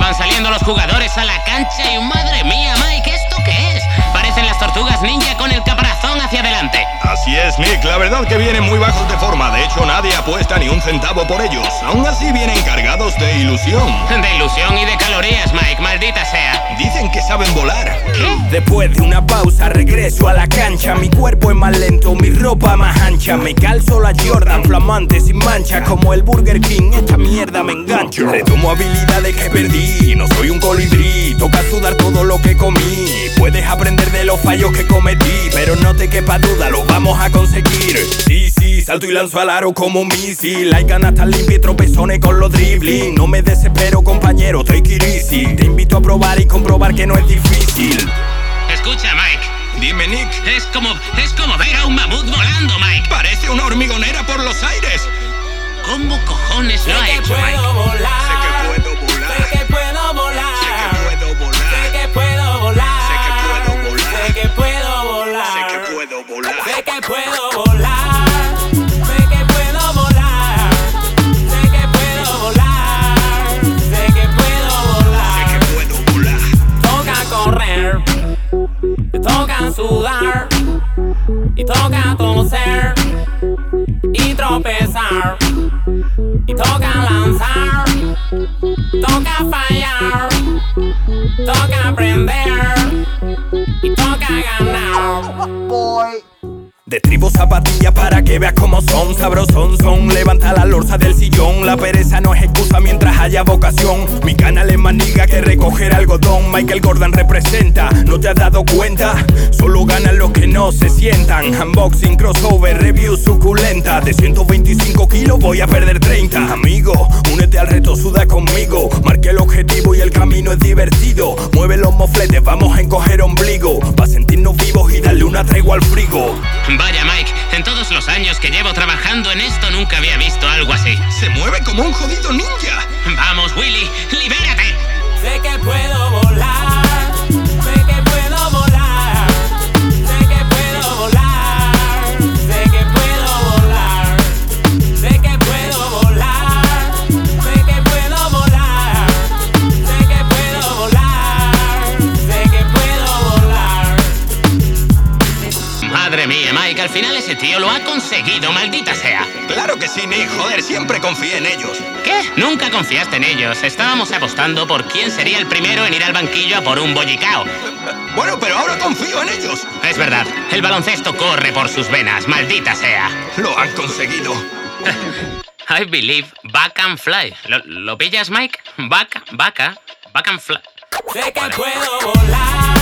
Van saliendo los jugadores a la cancha y ¡madre mía, Mike! ¿Esto qué es? Parecen las tortugas ninja con el caparazón hacia adelante. Así es, Nick. La verdad que vienen muy bajos de forma. De hecho, nadie apuesta ni un centavo por ellos. Aún así vienen cargados de ilusión. De ilusión y de calorías, Mike. Maldita sea. Dicen que saben volar. ¿Qué? Después de una pausa regreso a la cancha. Mi cuerpo es más lento, mi ropa más ancha. Me calzo la Jordan, flamante sin mancha. Como el Burger King, esta mierda me engancha. Retomo habilidades que perdí, no soy un colibrí. Toca sudar todo lo que comí. Puedes aprender de los fallos que cometí, pero no te quepa duda, lo vamos a conseguir. Sí, salto y lanzo al aro como un misil. Hay canastas limpias y tropezones con los dribbling. No me desespero, compañero, take it easy. Te invito a probar y comprobar que no es difícil. Escucha, Mike. Dime, Nick. Es como ver a un mamut volando, Mike. Parece una hormigonera por los aires. ¿Cómo cojones lo ha hecho, Mike? Sé que puedo volar. Sé que puedo volar. Sé que puedo volar. Sé que puedo volar. Sé que puedo volar. Sé que puedo volar. Sé que puedo volar. Sé que puedo volar. Sé que puedo volar. Sé que puedo volar. Sé que puedo volar. Sé que puedo volar. Toca correr, toca sudar y toca toser y tropezar y toca lanzar, toca fallar, toca aprender y toca ganar. Destribo zapatillas para que veas cómo son. Sabrosón son, levanta la lorza del sillón. La pereza no es excusa mientras haya vocación. Mi canal es más niga que recoger algodón. Michael Jordan representa, ¿no te has dado cuenta? Solo ganan los que no se sientan. Unboxing, crossover, review suculenta. De 125 kilos voy a perder 30. Amigo, únete al reto, suda conmigo. Marqué el objetivo y el camino es divertido. Mueve los mofletes, vamos a encoger ombligo. Pa' sentirnos vivos y darle una tregua al frigo. Vaya, Mike, en todos los años que llevo trabajando en esto nunca había visto algo así. Se mueve como un jodido ninja. Vamos, Willy, libérate. Sé que puedo volar. Sé que puedo volar. Sé que puedo volar. Sé que puedo volar. Sé que puedo volar. Sé que puedo volar. Sé que puedo volar. Sé que puedo volar. Madre mía, Mike, al final ese tío lo ha conseguido, maldita sea. Claro que sí, Nick. Joder, siempre confié en ellos. ¿Qué? Nunca confiaste en ellos. Estábamos apostando por quién sería el primero en ir al banquillo a por un bollicao. Bueno, pero ahora confío en ellos. Es verdad, el baloncesto corre por sus venas, maldita sea. Lo han conseguido. I believe back and fly. ¿Lo pillas, Mike? Back and fly. Sé que puedo volar.